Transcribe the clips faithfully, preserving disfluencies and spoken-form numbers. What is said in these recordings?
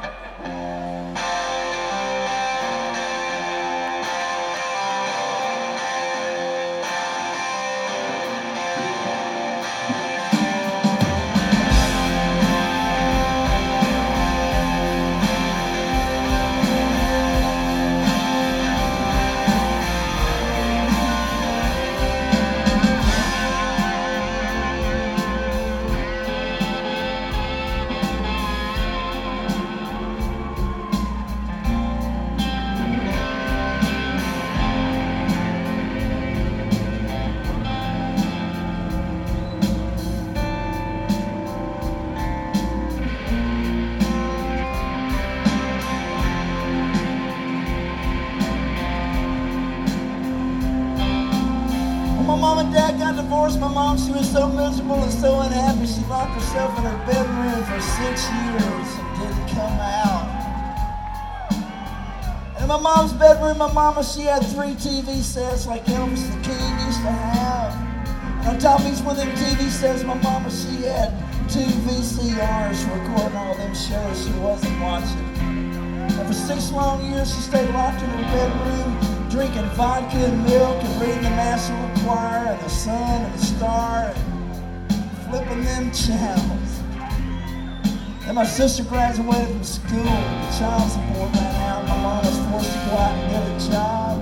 My mom, she was so miserable and so unhappy, she locked herself in her bedroom for six years and didn't come out. And in my mom's bedroom, my mama, she had three T V sets like Elvis the King used to have. And on top of each one of them T V sets, my mama, she had two V C Rs recording all them shows she wasn't watching. And for six long years, she stayed locked in her bedroom, drinking vodka and milk and reading the National Enquirer and the Sun and the Star and flipping them channels. Then my sister graduated from school, the child support ran out, and my mom was forced to go out and get a job.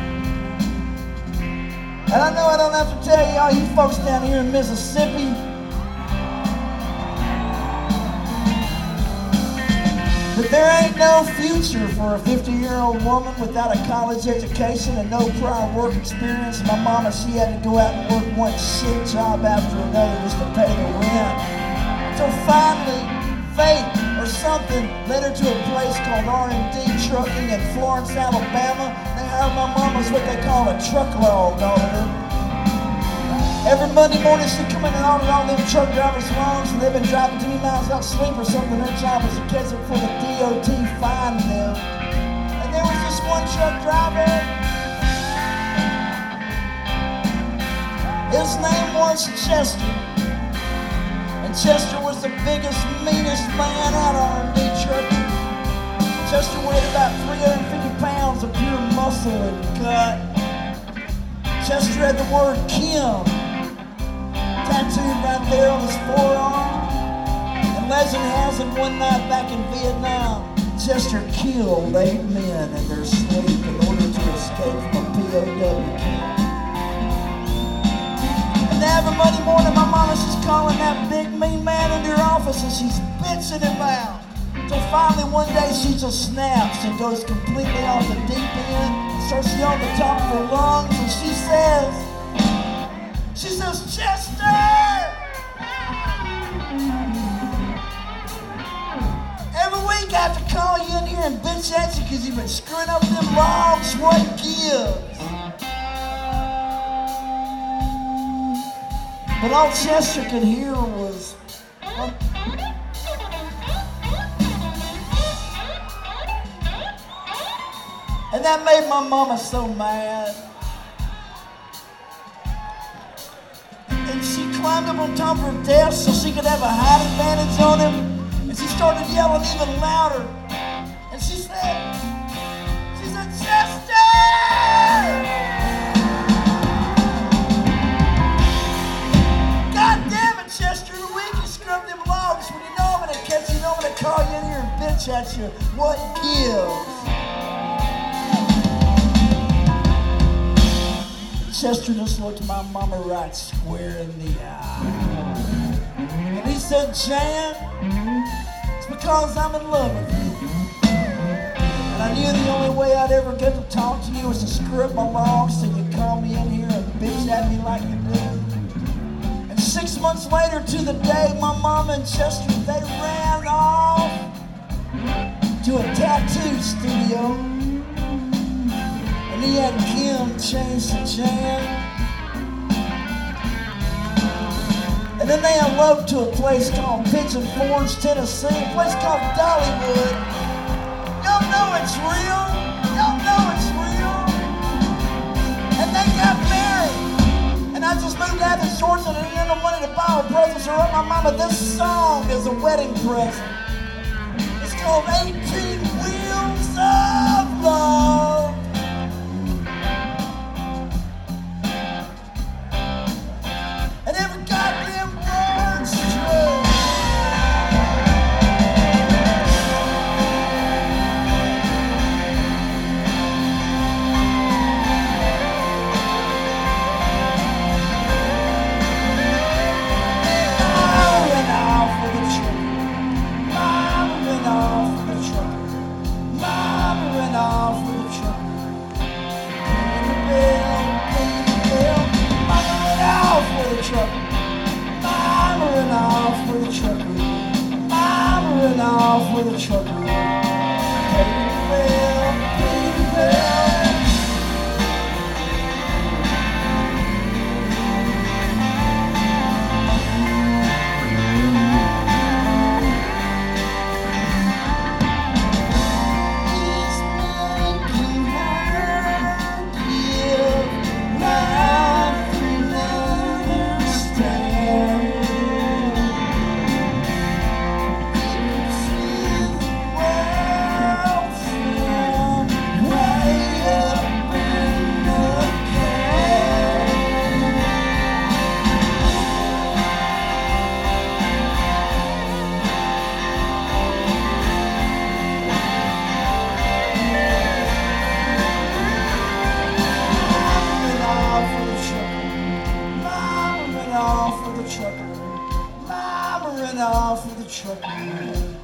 And I know I don't have to tell you, all you folks down here in Mississippi, but there ain't no future for a fifty-year-old woman without a college education and no prior work experience. My mama, she had to go out and work one shit job after another just to pay the rent. Until finally, fate or something led her to a place called R and D Trucking in Florence, Alabama. They hired my mama as what they call a truckload auditor. Every Monday morning she'd come in and audit all them truck drivers' loans, and they've been driving too many miles out sleep or something. Their job was to catch them before the D O T fined them. And there was this one truck driver. His name was Chester. And Chester was the biggest, meanest man out of R and D Trucking. Chester weighed about three hundred fifty pounds of pure muscle and gut. Chester had the word Kim tattooed right there on his forearm. And legend has it, one night back in Vietnam, Chester killed eight men in their sleep in order to escape from a P O W camp. And every Monday morning, my mama, she's calling that big mean man into her office and she's bitching him out. Until finally one day she just snaps and goes completely off the deep end and starts yelling at the top of her lungs, and she says, She says, Chester! Every week I have to call you in here and bitch at you because you've been screwing up them logs. What gives? But all Chester could hear was, um, and that made my mama so mad. And she climbed up on top of her desk so she could have a height advantage on him. And she started yelling even louder. And she said, she said, Chester! God damn it, Chester, the week you scrub them logs. When you know I'm gonna catch you, I'm gonna call you in here and bitch at you. What gives? Chester just looked my mama right square in the eye. And he said, Jan, it's because I'm in love with you. And I knew the only way I'd ever get to talk to you was to screw up my logs so you'd call me in here and bitch at me like you do. And six months later to the day, my mama and Chester, they ran off to a tattoo studio. And he had Kim change to Jan. And then they eloped to a place called Pigeon Forge, Tennessee, a place called Dollywood. Y'all know it's real. Y'all know it's real. And they got married. And I just moved out to Georgia and I didn't have money to buy a present. So I wrote my mama, this song is a wedding present. It's on eighteen wheels of love. And every goddamn word's true. Off with a trucker, pay the bill, pay the bill. This man can give life another stand. Off with the trucker, mama ran off with the trucker.